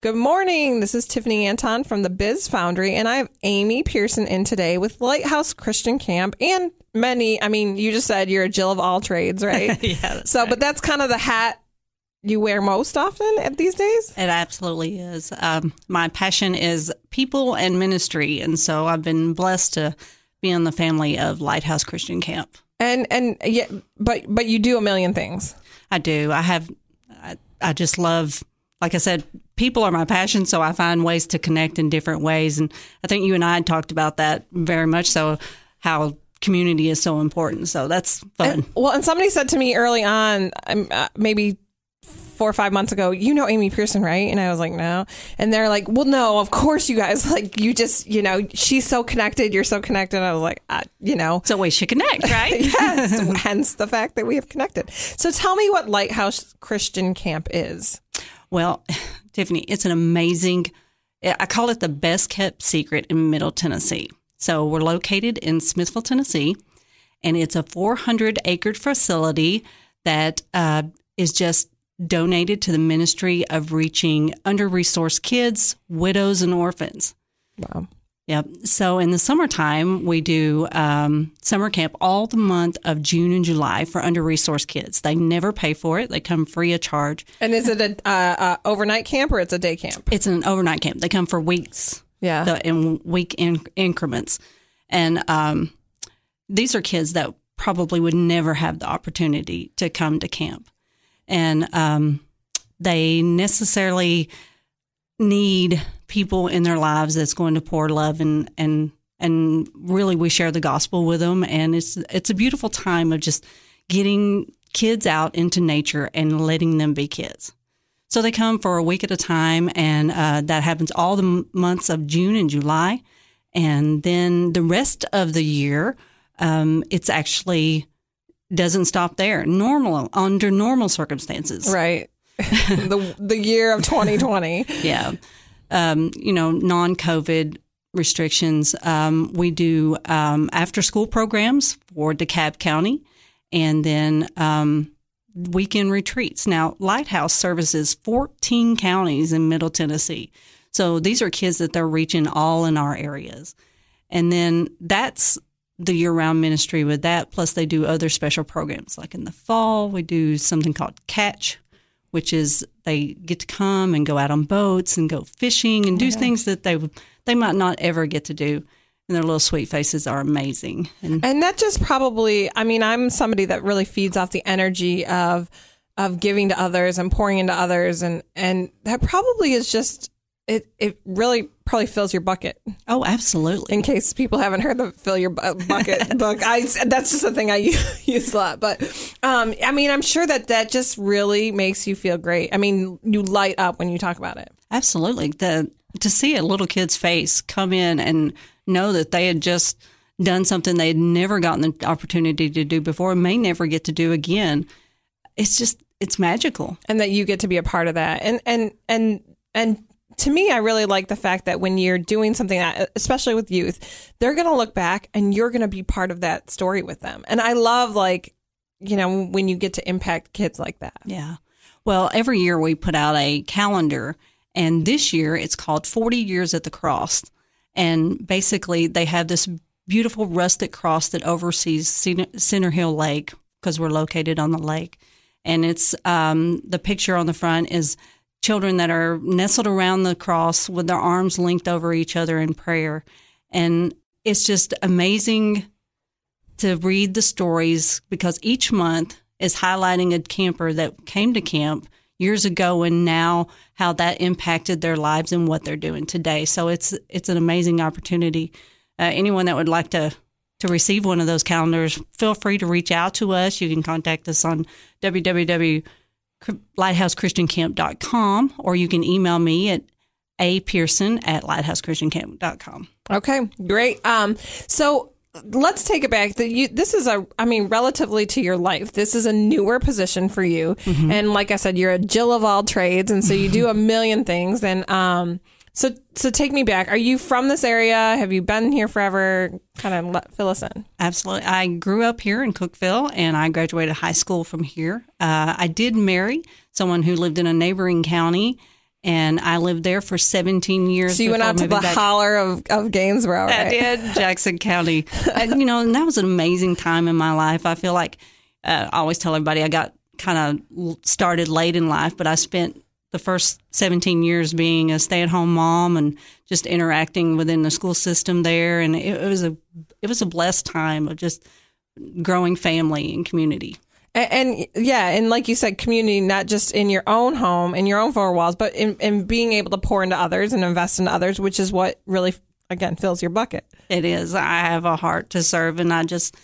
Good morning. This is Tiffany Anton from the Biz Foundry, and I have Amy Pearson in today with Lighthouse Christian Camp and you just said you're a Jill of all trades, right? Yeah. So, right. But that's kind of the hat you wear most often these days? It absolutely is. My passion is people and ministry, and so I've been blessed to be in the family of Lighthouse Christian Camp. And yeah, but you do a million things. I do. I just love, like I said, people are my passion, so I find ways to connect in different ways. And I think you and I had talked about that very much so, how community is so important. So that's fun. And somebody said to me early on, maybe 4 or 5 months ago, you know Amy Pearson, right? And I was like, no. And they're like, well, no, of course you guys, like, you just, she's so connected. You're so connected. I was like, So we should connect, right? Yes. Hence the fact that we have connected. So tell me what Lighthouse Christian Camp is. Well, Tiffany, it's an amazing, I call it the best kept secret in Middle Tennessee. So we're located in Smithville, Tennessee, and it's a 400-acre facility that is just donated to the ministry of reaching under-resourced kids, widows, and orphans. Wow. Yep. So in the summertime, we do summer camp all the month of June and July for under-resourced kids. They never pay for it. They come free of charge. And is it a overnight camp or it's a day camp? It's an overnight camp. They come for weeks. Yeah. In week increments. And these are kids that probably would never have the opportunity to come to camp. And they necessarily need people in their lives that's going to pour love and really we share the gospel with them. And it's a beautiful time of just getting kids out into nature and letting them be kids. So they come for a week at a time, and that happens all the months of June and July. And then the rest of the year, it's actually doesn't stop there. Under normal circumstances. Right. the year of 2020. Yeah. Non-COVID restrictions. We do after school programs for DeKalb County, and then weekend retreats. Now, Lighthouse services 14 counties in Middle Tennessee. So these are kids that they're reaching all in our areas. And then that's the year-round ministry with that. Plus, they do other special programs. Like in the fall, we do something called Catch, which is they get to come and go out on boats and go fishing and do things that they might not ever get to do. And their little sweet faces are amazing. And that just probably, I'm somebody that really feeds off the energy of giving to others and pouring into others. And that probably is just, it really probably fills your bucket. Oh, absolutely. In case people haven't heard the fill your bucket book. That's just a thing I use a lot. But, I'm sure that just really makes you feel great. You light up when you talk about it. Absolutely. To see a little kid's face come in and know that they had just done something they had never gotten the opportunity to do before and may never get to do again. It's magical. And that you get to be a part of that. And to me, I really like the fact that when you're doing something that, especially with youth, they're going to look back and you're going to be part of that story with them. And I love, when you get to impact kids like that. Yeah. Well, every year we put out a calendar, and this year it's called 40 Years at the Cross. And basically they have this beautiful rustic cross that oversees Center Hill Lake, because we're located on the lake. And it's the picture on the front is children that are nestled around the cross with their arms linked over each other in prayer. And it's just amazing to read the stories, because each month is highlighting a camper that came to camp years ago and now how that impacted their lives and what they're doing today. So it's an amazing opportunity. Anyone that would like to receive one of those calendars, feel free to reach out to us. You can contact us on www.lighthousechristiancamp.com, or you can email me at apearson@lighthousechristiancamp.com. Okay, great. So let's take it back. This is relatively to your life, this is a newer position for you. Mm-hmm. And like I said, you're a Jill of all trades. And so you do a million things. And so take me back. Are you from this area? Have you been here forever? Kind of fill us in. Absolutely. I grew up here in Cookeville, and I graduated high school from here. I did marry someone who lived in a neighboring county, And I lived there for 17 years. So you went out to the holler of Gainesboro, right? I did, Jackson County. And that was an amazing time in my life. I feel like I always tell everybody I got kind of started late in life, but I spent the first 17 years being a stay-at-home mom and just interacting within the school system there. And it was a blessed time of just growing family and community. And like you said, community, not just in your own home, in your own four walls, but in being able to pour into others and invest in others, which is what really, again, fills your bucket. It is. I have a heart to serve, and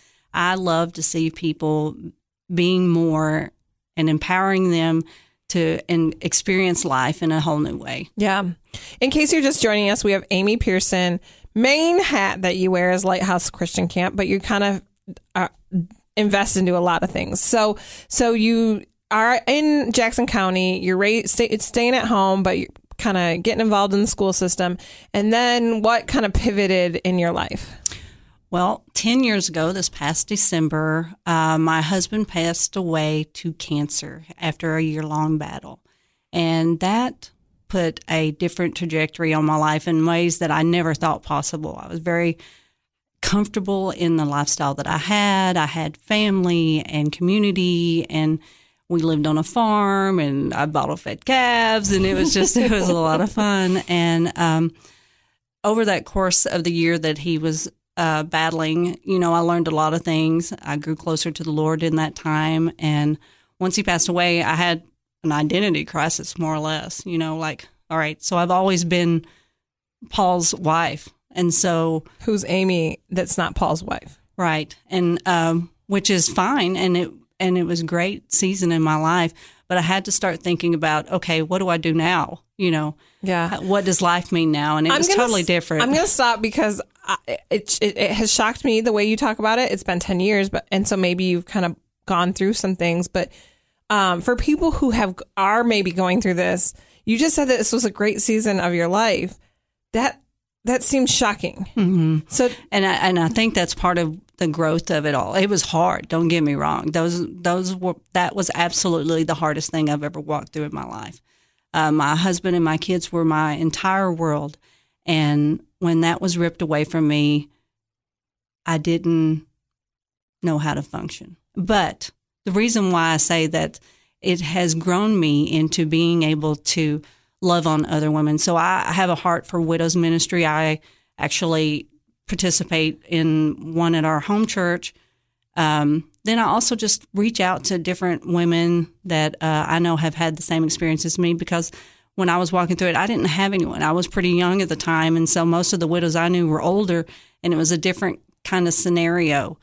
I love to see people being more and empowering them to experience life in a whole new way. Yeah. In case you're just joining us, we have Amy Pearson. Main hat that you wear is Lighthouse Christian Camp, but you kind of invest into a lot of things. So you are in Jackson County, you're staying at home, but you're kind of getting involved in the school system. And then what kind of pivoted in your life? Well, 10 years ago, this past December, my husband passed away to cancer after a year-long battle. And that put a different trajectory on my life in ways that I never thought possible. I was very comfortable in the lifestyle that I had. I had family and community, and we lived on a farm, and I bottle-fed calves, and it was a lot of fun. And over that course of the year that he was battling, I learned a lot of things. I grew closer to the Lord in that time, and once he passed away, I had an identity crisis, more or less. All right, so I've always been Paul's wife. And so, who's Amy? That's not Paul's wife, right? And which is fine, and it was a great season in my life. But I had to start thinking about, okay, what do I do now? Yeah, what does life mean now? And it was totally different. I'm going to stop because it has shocked me the way you talk about it. It's been 10 years, and so maybe you've kind of gone through some things. But for people who are maybe going through this, you just said that this was a great season of your life. That seems shocking. Mm-hmm. So, and I think that's part of the growth of it all. It was hard. Don't get me wrong. That was absolutely the hardest thing I've ever walked through in my life. My husband and my kids were my entire world, and when that was ripped away from me, I didn't know how to function. But the reason why I say that it has grown me into being able to love on other women. So I have a heart for widows ministry. I actually participate in one at our home church. Then I also just reach out to different women that I know have had the same experience as me, because when I was walking through it, I didn't have anyone. I was pretty young at the time, and so most of the widows I knew were older, and it was a different kind of scenario,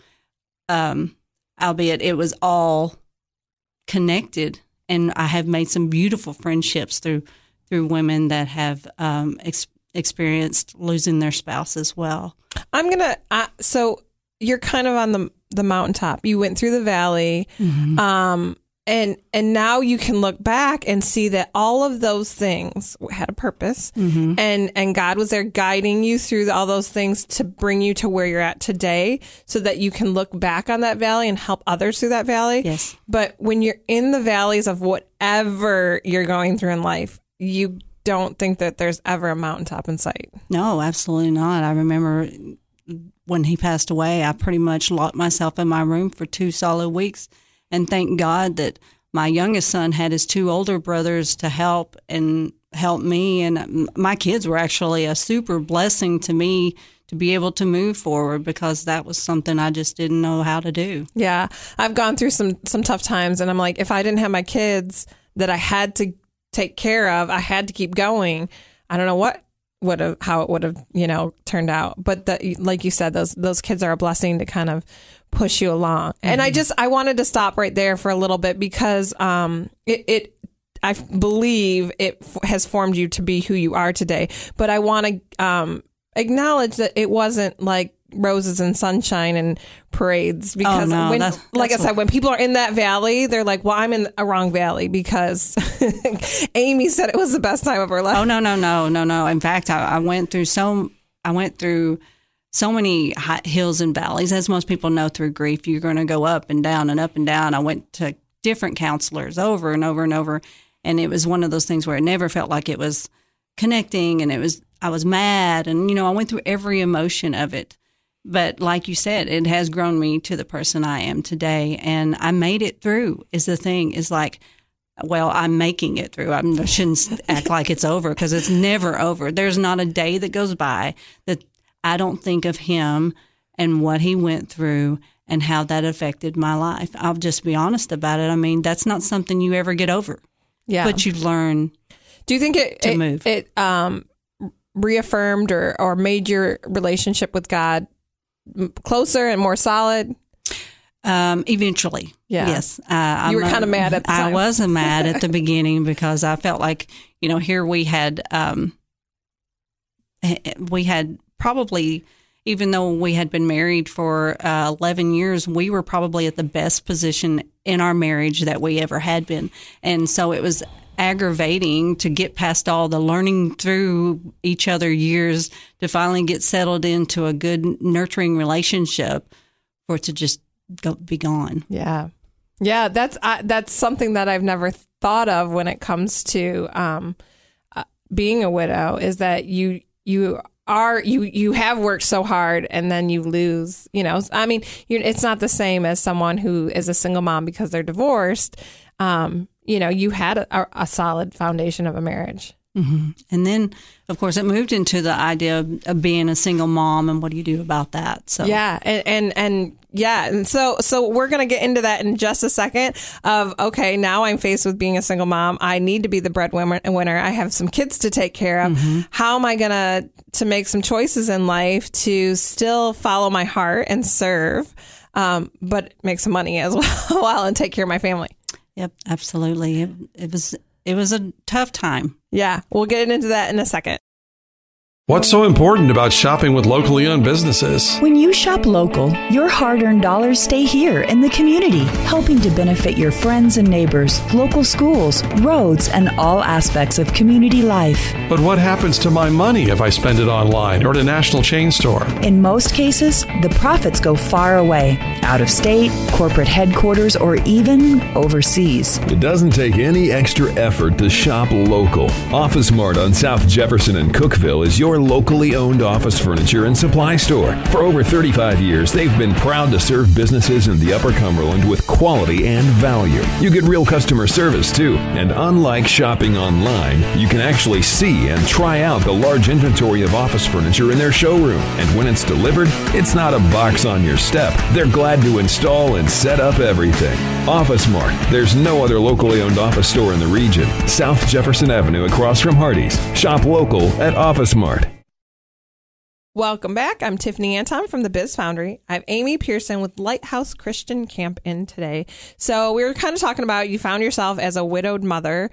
albeit it was all connected. And I have made some beautiful friendships through women that have experienced losing their spouse as well. So you're kind of on the mountaintop. You went through the valley, mm-hmm. And now you can look back and see that all of those things had a purpose, mm-hmm. and God was there guiding you through all those things to bring you to where you're at today, so that you can look back on that valley and help others through that valley. Yes. But when you're in the valleys of whatever you're going through in life, you don't think that there's ever a mountaintop in sight. No, absolutely not. I remember when he passed away, I pretty much locked myself in my room for 2 solid weeks. And thank God that my youngest son had his 2 older brothers to help me. And my kids were actually a super blessing to me to be able to move forward, because that was something I just didn't know how to do. Yeah. I've gone through some tough times, and I'm like, if I didn't have my kids that I had to take care of, I had to keep going. I don't know how it would have, turned out. But like you said, those kids are a blessing to kind of push you along. Mm-hmm. And I wanted to stop right there for a little bit, because I believe it has formed you to be who you are today. But I want to acknowledge that it wasn't like roses and sunshine and parades, because I said, when people are in that valley, they're like, well, I'm in a wrong valley, because Amy said it was the best time of her life. Oh, no. In fact, I went through so many hills and valleys. As most people know, through grief, you're going to go up and down and up and down. I went to different counselors over and over and over. And it was one of those things where it never felt like it was connecting, and I was mad, and, I went through every emotion of it. But like you said, it has grown me to the person I am today, and I made it through is the thing, is like, well, I'm making it through. I shouldn't act like it's over, because it's never over. There's not a day that goes by that I don't think of him and what he went through and how that affected my life. I'll just be honest about it. I mean, that's not something you ever get over. Yeah. But you learn. Do you think it reaffirmed or made your relationship with God closer and more solid? Eventually. Yeah. Yes. You were kind of mad at the time. I wasn't mad at the beginning, because I felt like, here we had probably, even though we had been married for 11 years, we were probably at the best position in our marriage that we ever had been. And so it was aggravating to get past all the learning through each other years to finally get settled into a good, nurturing relationship, for it to just be gone. Yeah. Yeah. That's something that I've never thought of when it comes to being a widow, is that you have worked so hard and then you lose, I mean, it's not the same as someone who is a single mom because they're divorced. You had a solid foundation of a marriage. Mm-hmm. And then, of course, it moved into the idea of being a single mom, and what do you do about that? So yeah, and so we're gonna get into that in just a second. Okay, now I'm faced with being a single mom. I need to be the breadwinner. I have some kids to take care of. Mm-hmm. How am I gonna make some choices in life to still follow my heart and serve, but make some money as well and take care of my family? Yep, absolutely. It was a tough time. Yeah, we'll get into that in a second. What's so important about shopping with locally owned businesses? When you shop local, your hard-earned dollars stay here in the community, helping to benefit your friends and neighbors, local schools, roads, and all aspects of community life. But what happens to my money if I spend it online or at a national chain store? In most cases, the profits go far away, out of state, corporate headquarters, or even overseas. It doesn't take any extra effort to shop local. Office Mart on South Jefferson and Cookeville is your locally owned office furniture and supply store. For over 35 years, they've been proud to serve businesses in the Upper Cumberland with quality and value. You get real customer service, too. And unlike shopping online, you can actually see and try out the large inventory of office furniture in their showroom. And when it's delivered, it's not a box on your step. They're glad to install and set up everything. Office Mart. There's no other locally owned office store in the region. South Jefferson Avenue across from Hardee's. Shop local at Office Mart. Welcome back. I'm Tiffany Anton from the Biz Foundry. I have Amy Pearson with Lighthouse Christian Camp in today. So we were kind of talking about, you found yourself as a widowed mother.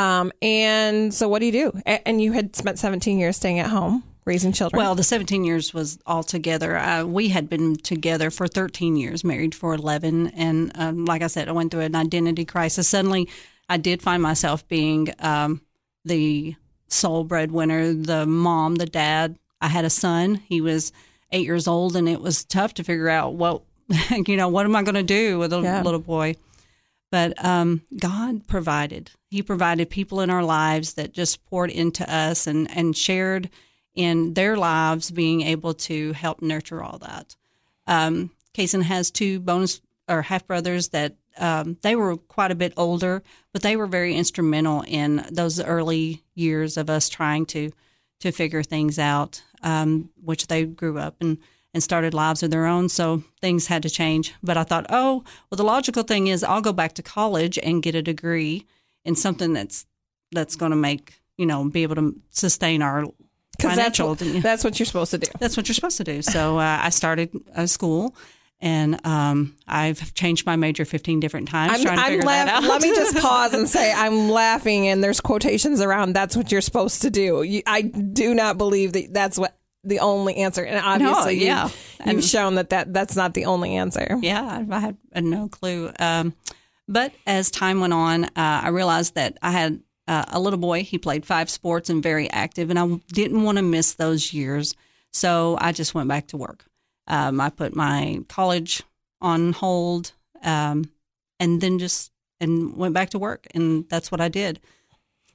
And so what do you do? And you had spent 17 years staying at home, raising children. Well, the 17 years was all together. We had been together for 13 years, married for 11. And like I said, I went through an identity crisis. Suddenly, I did find myself being the sole breadwinner, the mom, the dad. I had a son. He was 8 years old, and it was tough to figure out what am I going to do with a little boy? But God provided. He provided people in our lives that just poured into us and shared in their lives, being able to help nurture all that. Kason has two bonus or half brothers that they were quite a bit older, but they were very instrumental in those early years of us trying to figure things out, which they grew up and started lives of their own. So things had to change. But I thought, the logical thing is I'll go back to college and get a degree in something that's going to make, be able to sustain our financial. That's what you're supposed to do. That's what you're supposed to do. So I started a school. And I've changed my major 15 different times trying to figure that out. Let me just pause and say I'm laughing, and there's quotations around that's what you're supposed to do. I do not believe that that's what the only answer. And obviously you've shown that's not the only answer. Yeah, I had no clue. But as time went on, I realized that I had a little boy. He played 5 sports and very active, and I didn't want to miss those years. So I just went back to work. I put my college on hold, and then went back to work, and that's what I did.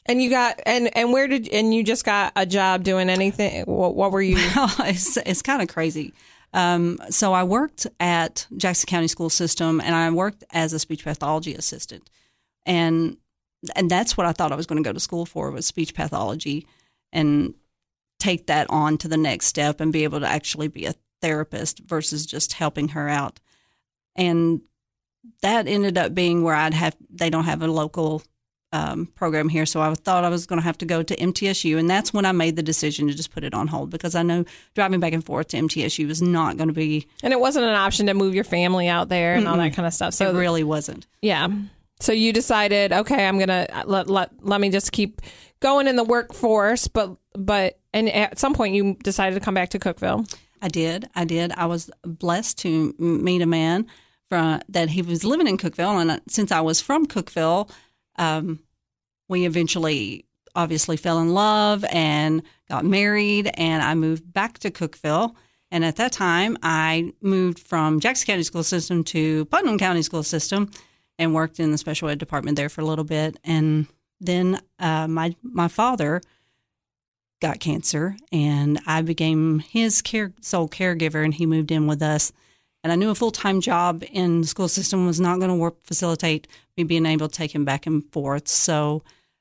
And you got and you just got a job doing anything? What were you? Well, it's kind of crazy. So I worked at Jackson County School System, and I worked as a speech pathology assistant, and that's what I thought I was going to go to school for, was speech pathology, and take that on to the next step and be able to actually be a therapist versus just helping her out. And that ended up being where they don't have a local program here. So I thought I was going to have to go to MTSU. And that's when I made the decision to just put it on hold, because I know driving back and forth to MTSU was not going to be. And it wasn't an option to move your family out there and all that kind of stuff. So it really wasn't. Yeah. So you decided, okay, I'm going to let me just keep going in the workforce. And at some point you decided to come back to Cookeville. I did. I was blessed to meet a man that he was living in Cookeville. And since I was from Cookeville, we eventually obviously fell in love and got married, and I moved back to Cookeville. And at that time, I moved from Jackson County School System to Putnam County School System and worked in the special ed department there for a little bit. And then my father got cancer, and I became his sole caregiver, and he moved in with us. And I knew a full-time job in the school system was not going to facilitate me being able to take him back and forth. So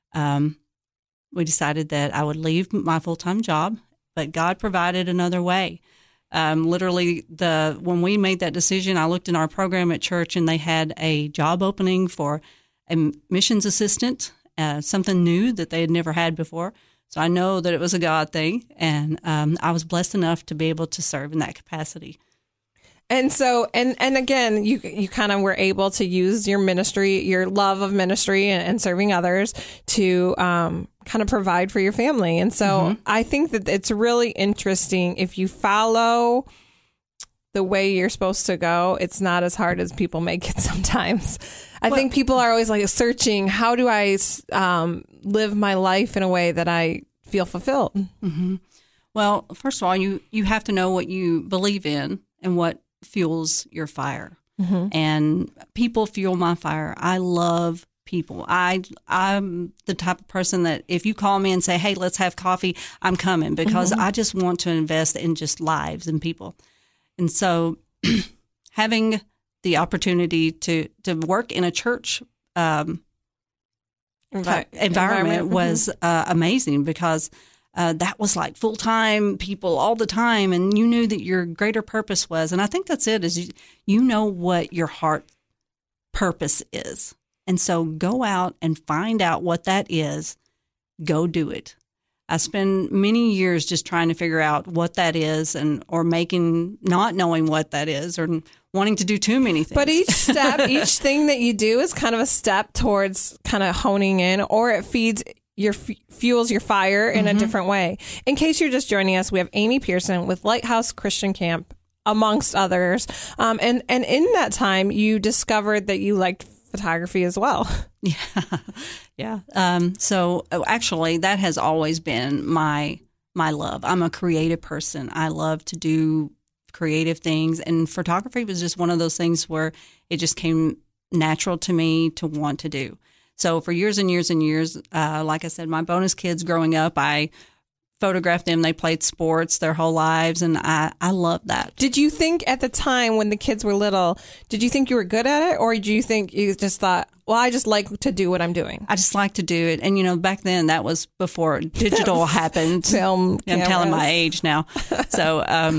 we decided that I would leave my full-time job, but God provided another way. Literally, when we made that decision, I looked in our program at church, and they had a job opening for a missions assistant, something new that they had never had before. So I know that it was a God thing, and I was blessed enough to be able to serve in that capacity. And so, and again, you kind of were able to use your ministry, your love of ministry and serving others to kind of provide for your family. And so I think that it's really interesting. If you follow the way you're supposed to go, it's not as hard as people make it sometimes. I think people are always like searching, how do I live my life in a way that I feel fulfilled? Mm-hmm. Well, first of all, you have to know what you believe in and what fuels your fire. Mm-hmm. And people fuel my fire. I love people. I'm the type of person that if you call me and say, hey, let's have coffee, I'm coming, because I just want to invest in just lives and people. And so having the opportunity to work in a church environment was amazing, because that was like full-time people all the time, and you knew that your greater purpose was. And I think that's it, is you know what your heart purpose is. And so go out and find out what that is. Go do it. I spend many years just trying to figure out what that is, or not knowing what that is, or wanting to do too many things. But each thing that you do is kind of a step towards kind of honing in, or it fuels your fire in a different way. In case you're just joining us, we have Amy Pearson with Lighthouse Christian Camp, amongst others. And in that time, you discovered that you liked photography as well. Yeah. So actually, that has always been my love. I'm a creative person. I love to do creative things, and photography was just one of those things where it just came natural to me to want to do. So for years and years and years, like I said, my bonus kids growing up, I photographed them. They played sports their whole lives, and I love that. Did you think at the time when the kids were little, did you think you were good at it, or did you think you just thought, well, I just like to do what I'm doing? I just like to do it. And, back then that was before digital happened. I'm telling my age now. So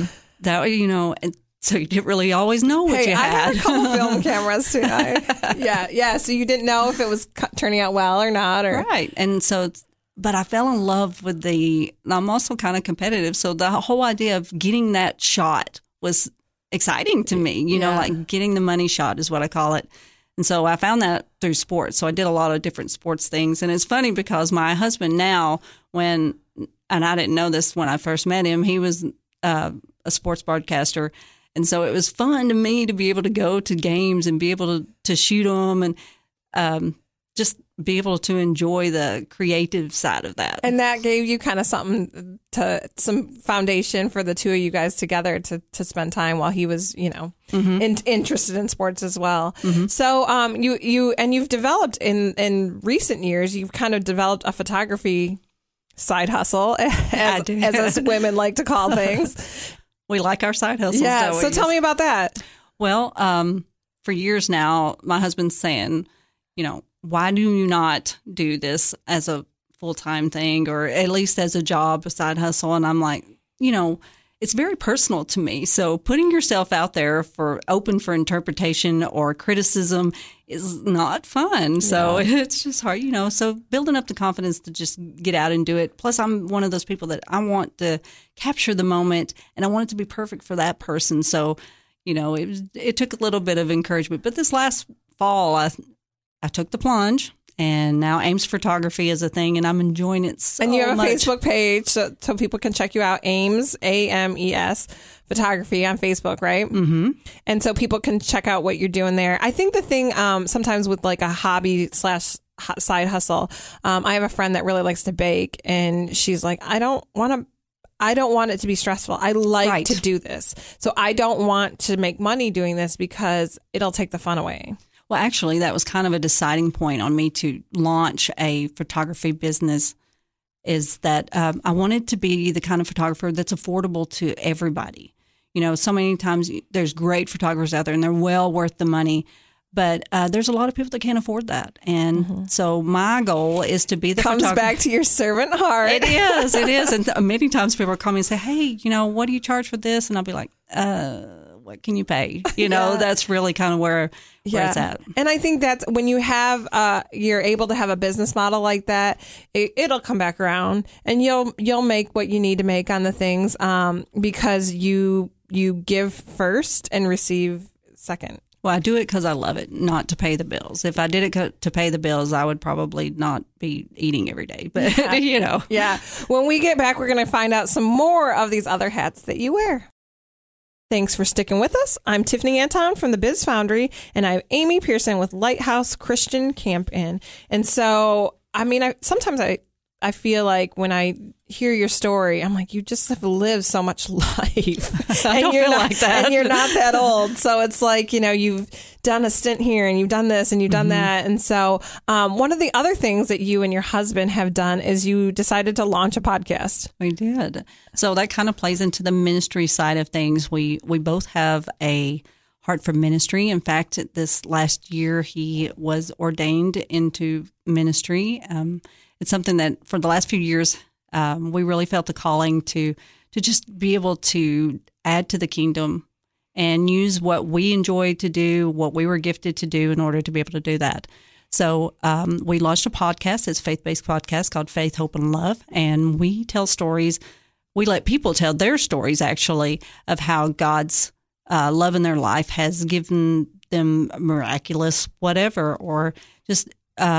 so you didn't really always know what you had. I had a couple film cameras too. Yeah. So you didn't know if it was turning out well or not, or right. And so, but I fell in love with I'm also kind of competitive. So the whole idea of getting that shot was exciting to me. Like getting the money shot is what I call it. And so I found that through sports. So I did a lot of different sports things. And it's funny because my husband now, and I didn't know this when I first met him, he was a sports broadcaster. And so it was fun to me to be able to go to games and be able to shoot them, and just be able to enjoy the creative side of that. And that gave you kind of some foundation for the two of you guys together to spend time while he was, interested in sports as well. Mm-hmm. So you've developed in recent years, you've kind of developed a photography side hustle, as us women like to call things. We like our side hustles. Yeah. So tell me about that. Well, for years now, my husband's saying, why do you not do this as a full-time thing or at least as a job, a side hustle? And I'm like, it's very personal to me. So putting yourself out there open for interpretation or criticism is not fun. Yeah. So it's just hard, so building up the confidence to just get out and do it. Plus, I'm one of those people that I want to capture the moment and I want it to be perfect for that person. So, it took a little bit of encouragement. But this last fall, I took the plunge, and now Ames Photography is a thing, and I'm enjoying it so much. And you have a Facebook page, so people can check you out, Ames, AMES, Photography on Facebook, right? Mm-hmm. And so people can check out what you're doing there. I think the thing sometimes with like a hobby / side hustle, I have a friend that really likes to bake, and she's like, I don't want it to be stressful. I like to do this. So I don't want to make money doing this because it'll take the fun away. Well, actually, that was kind of a deciding point on me to launch a photography business, is that I wanted to be the kind of photographer that's affordable to everybody. So many times there's great photographers out there and they're well worth the money, but there's a lot of people that can't afford that. And so my goal is to be the photographer. Comes back to your servant heart. It is. And many times people call me and say, hey, what do you charge for this? And I'll be like, what can you pay? That's really kind of where it's at. And I think that's when you have, you're able to have a business model like that, it'll come back around and you'll make what you need to make on the things, because you give first and receive second. Well, I do it because I love it, not to pay the bills. If I did it to pay the bills, I would probably not be eating every day. But, Yeah. When we get back, we're going to find out some more of these other hats that you wear. Thanks for sticking with us. I'm Tiffany Anton from the Biz Foundry, and I have Amy Pearson with Lighthouse Christian Camp Inn. And so, sometimes I feel like when I hear your story, I'm like, you just have lived so much life. I don't feel like that. And you're not that old. So it's like, you've done a stint here and you've done this and you've done that. And so one of the other things that you and your husband have done is you decided to launch a podcast. We did. So that kind of plays into the ministry side of things. We both have a heart for ministry. In fact, this last year, he was ordained into ministry. It's something that for the last few years, we really felt the calling to just be able to add to the kingdom and use what we enjoy to do, what we were gifted to do in order to be able to do that. So we launched a podcast. It's a faith-based podcast called Faith, Hope, and Love. And we tell stories. We let people tell their stories, actually, of how God's love in their life has given them miraculous whatever, or just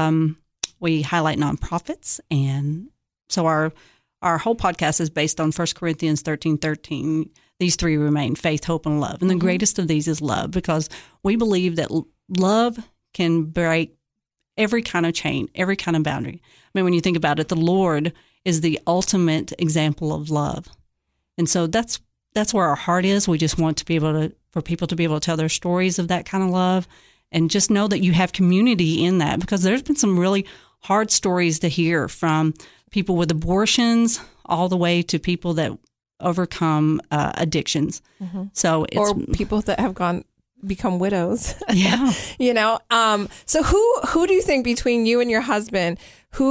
we highlight nonprofits. And so our whole podcast is based on 1 Corinthians 13:13. These three remain: faith, hope, and love. And the greatest of these is love, because we believe that love can break every kind of chain, every kind of boundary. I mean, when you think about it, the Lord is the ultimate example of love. And so that's where our heart is. We just want to be able for people to be able to tell their stories of that kind of love, and just know that you have community in that, because there's been some really hard stories to hear, from people with abortions all the way to people that overcome addictions. So or people that have become widows. Yeah. So who do you think, between you and your husband,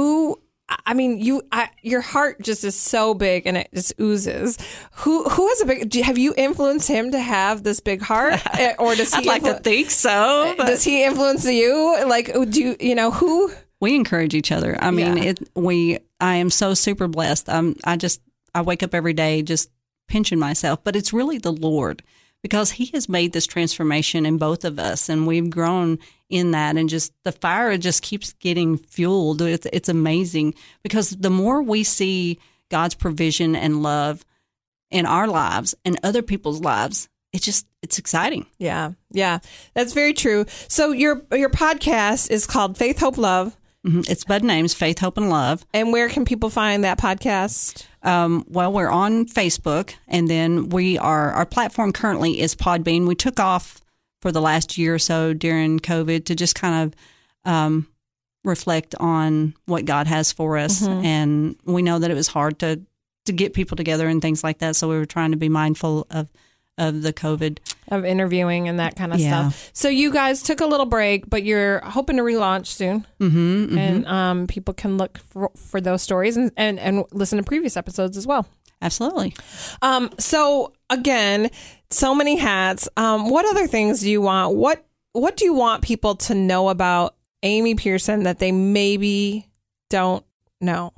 your heart just is so big and it just oozes. Who has have you influenced him to have this big heart? Or does he? I'd like to think so. But does he influence you? Like, who? We encourage each other. I mean, I am so super blessed. I wake up every day just pinching myself, but it's really the Lord, because He has made this transformation in both of us, and we've grown in that, and just the fire just keeps getting fueled. It's amazing, because the more we see God's provision and love in our lives and other people's lives, it's exciting. Yeah. That's very true. So your podcast is called Faith, Hope, Love. It's Bud Names, Faith, Hope, and Love. And where can people find that podcast? Well, we're on Facebook, and then our platform currently is Podbean. We took off for the last year or so during COVID to just kind of reflect on what God has for us. And we know that it was hard to get people together and things like that. So we were trying to be mindful of the COVID. Of interviewing and that kind of stuff. So you guys took a little break, but you're hoping to relaunch soon. And people can look for those stories and listen to previous episodes as well. Absolutely. So again, so many hats. What other things do you want? What do you want people to know about Amy Pearson that they maybe don't know?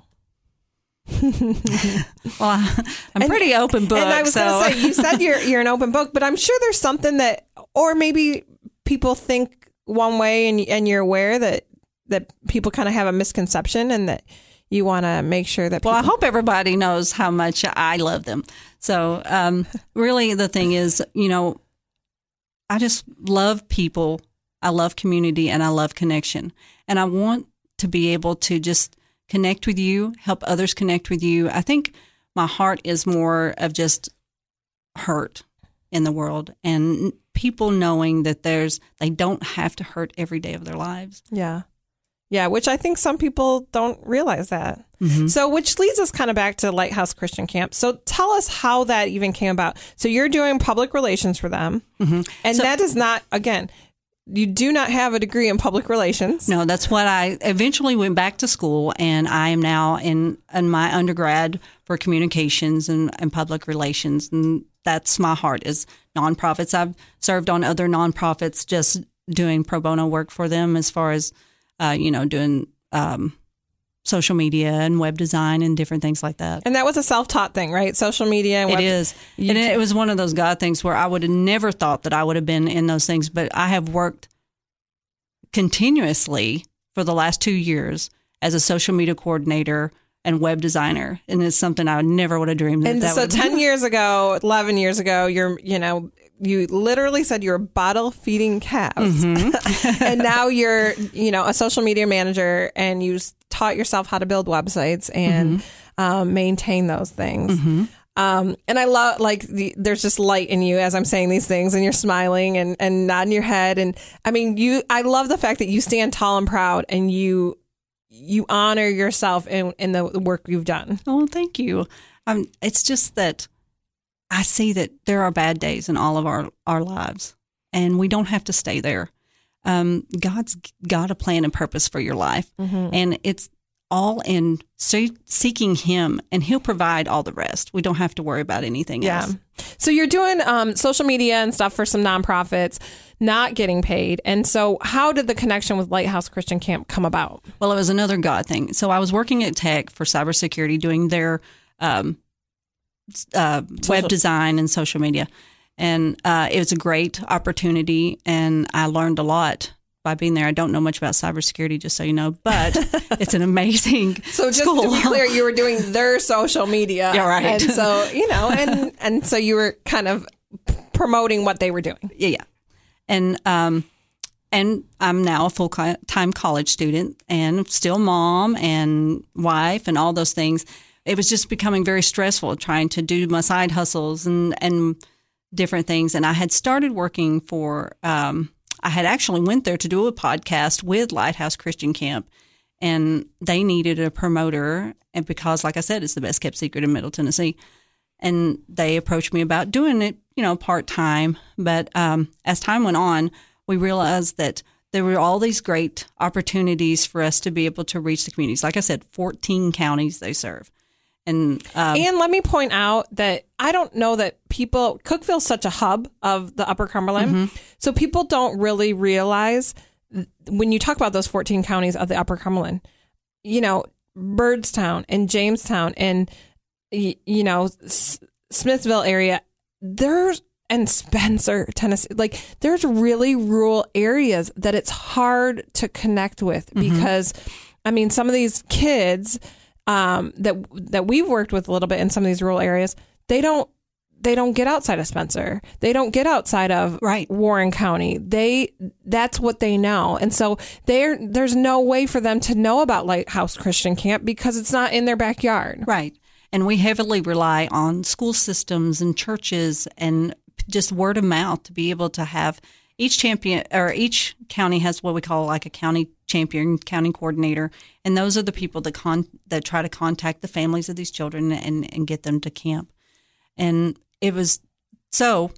Well, I'm pretty open book. And I was going to say, you said you're an open book, but I'm sure there's something that, or maybe people think one way and you're aware that people kind of have a misconception and that you want to make sure that people... Well, I hope everybody knows how much I love them. So really the thing is, I just love people. I love community and I love connection. And I want to be able to just connect with you, help others connect with you. I think my heart is more of just hurt in the world and people knowing that they don't have to hurt every day of their lives. Yeah. Yeah, which I think some people don't realize that. So which leads us kind of back to Lighthouse Christian Camp. So tell us how that even came about. So you're doing public relations for them. And that is not, again, you do not have a degree in public relations. No, that's what I eventually went back to school, and I am now in my undergrad for communications and public relations, and that's my heart is nonprofits. I've served on other nonprofits, just doing pro bono work for them as far as doing social media and web design and different things like that. And that was a self-taught thing, right? Social media and web. It is. And it was one of those God things where I would have never thought that I would have been in those things, but I have worked continuously for the last 2 years as a social media coordinator and web designer. And it's something I never would have dreamed. And so 10 years ago, 11 years ago, you literally said you were bottle feeding calves. And now you're, a social media manager and you taught yourself how to build websites and maintain those things. And I love, there's just light in you as I'm saying these things and you're smiling and nodding your head. And I mean, I love the fact that you stand tall and proud and you honor yourself in the work you've done. Oh, thank you. It's just that I see that there are bad days in all of our lives, and we don't have to stay there. God's got a plan and purpose for your life, and it's all in seeking Him, and He'll provide all the rest. We don't have to worry about anything else. So you're doing social media and stuff for some nonprofits, not getting paid. And so how did the connection with Lighthouse Christian Camp come about? Well, it was another God thing. So I was working at Tech for cybersecurity, doing their web design and social media. And it was a great opportunity, and I learned a lot by being there. I don't know much about cybersecurity, just so you know, but it's an amazing So just school. to be clear, you were doing their social media. Yeah, right. And so, and so you were kind of promoting what they were doing. Yeah. And I'm now a full-time college student and still mom and wife and all those things. It was just becoming very stressful trying to do my side hustles and different things. And I had started working for, I had actually went there to do a podcast with Lighthouse Christian Camp, and they needed a promoter. And because, like I said, it's the best kept secret in Middle Tennessee. And they approached me about doing it, part-time. But as time went on, we realized that there were all these great opportunities for us to be able to reach the communities. Like I said, 14 counties they serve. And let me point out that I don't know that Cookeville's such a hub of the Upper Cumberland. So people don't really realize when you talk about those 14 counties of the Upper Cumberland, Byrdstown and Jamestown and, Smithville area, and Spencer, Tennessee, there's really rural areas that it's hard to connect with because, some of these kids that we've worked with a little bit in some of these rural areas, they don't they don't get outside of Spencer. They don't get outside of Warren County. That's what they know. And so there's no way for them to know about Lighthouse Christian Camp because it's not in their backyard. Right. And we heavily rely on school systems and churches and just word of mouth to be able to have each county has what we call like a county champion, county coordinator. And those are the people that try to contact the families of these children and get them to camp. And it was so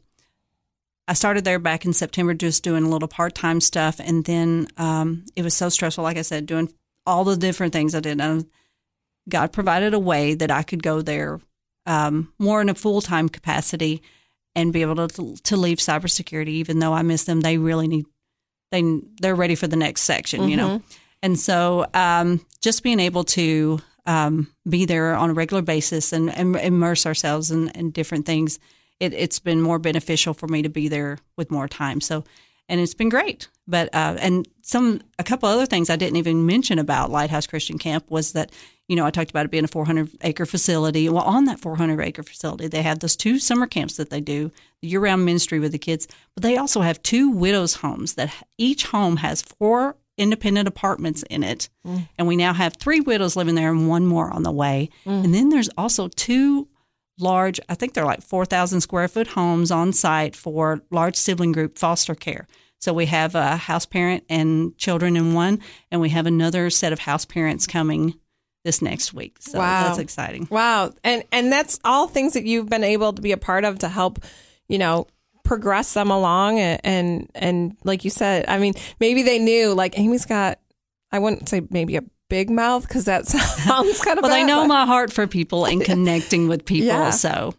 I started there back in September, just doing a little part-time stuff. And then it was so stressful, like I said, doing all the different things I did. And God provided a way that I could go there more in a full-time capacity and be able to leave cybersecurity, even though I miss them. They really they're ready for the next section, you know? And so just being able to be there on a regular basis and immerse ourselves in different things, it's been more beneficial for me to be there with more time. So, and it's been great. But and a couple other things I didn't even mention about Lighthouse Christian Camp was that, you know, I talked about it being a 400-acre facility. Well, on that 400-acre facility, they have those 2 summer camps that they do, the year-round ministry with the kids. But they also have 2 widows' homes that each home has 4 independent apartments in it. And we now have 3 widows living there and 1 more on the way. And then there's also 2 large, I think they're like 4,000 square foot homes on site for large sibling group foster care. So we have a house parent and children in one, and we have another set of house parents coming this next week. So that's exciting. Wow. And that's all things that you've been able to be a part of to help, you know, progress them along. And like you said, I mean, maybe they knew, like, Amy's got, I wouldn't say maybe a big mouth because that sounds kind of well, bad, they know my heart for people and connecting with people. Yeah. So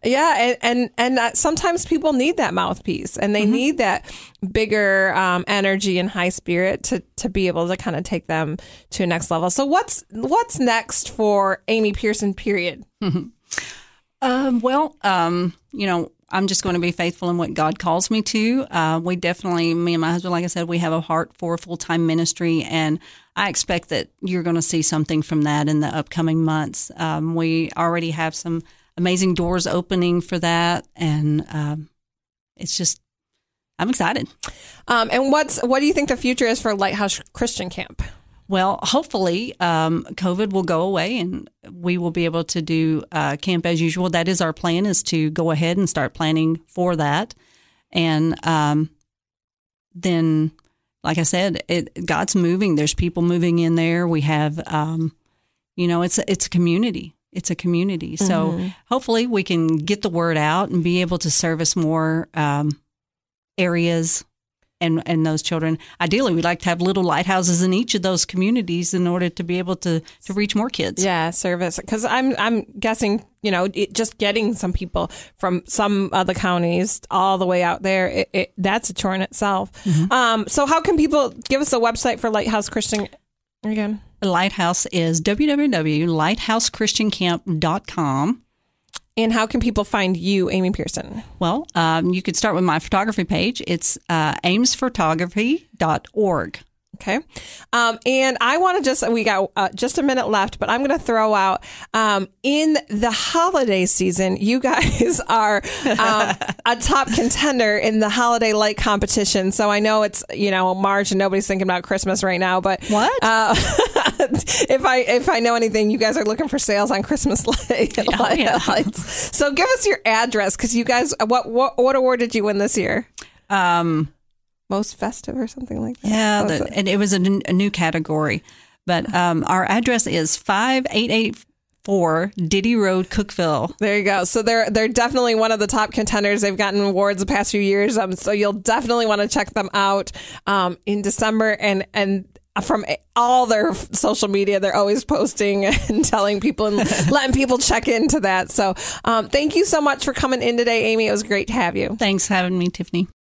and sometimes people need that mouthpiece and they need that bigger energy and high spirit to be able to kind of take them to a next level. So what's next for Amy Pearson, period? You know, I'm just going to be faithful in what God calls me to. We definitely, me and my husband, like I said, we have a heart for full-time ministry, and I expect that you're going to see something from that in the upcoming months. We already have some amazing doors opening for that, and it's just, I'm excited. And what do you think the future is for Lighthouse Christian Camp? Well, hopefully COVID will go away and we will be able to do camp as usual. That is our plan, is to go ahead and start planning for that. And then, like I said, God's moving. There's people moving in there. We have, you know, it's a community. It's a community. So hopefully we can get the word out and be able to service more areas and those children. Ideally, we'd like to have little lighthouses in each of those communities in order to be able to reach more kids. Yeah, service. Because I'm guessing, you know, just getting some people from some other counties all the way out there, that's a chore in itself. So how can people give us a website for Lighthouse Christian again? The Lighthouse is www.lighthousechristiancamp.com. And how can people find you, Amy Pearson? Well, you could start with my photography page. It's amesphotography.org. Okay. And I want to we got just a minute left, but I'm going to throw out, in the holiday season, you guys are a top contender in the holiday light competition. So I know it's, you know, March and nobody's thinking about Christmas right now, but what? If I know anything, you guys are looking for sales on Christmas lights. So give us your address, because you guys, what award did you win this year? Most festive or something like that. Yeah, and it was a new category. But our address is 5884 Diddy Road, Cookeville. There you go. So they're definitely one of the top contenders. They've gotten awards the past few years. So you'll definitely want to check them out in December. And from all their social media, they're always posting and telling people and letting people check into that. So thank you so much for coming in today, Amy. It was great to have you. Thanks for having me, Tiffany.